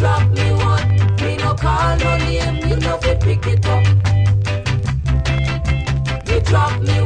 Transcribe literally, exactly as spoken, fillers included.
drop me one. Me no call no name, you know fi pick it up. You drop me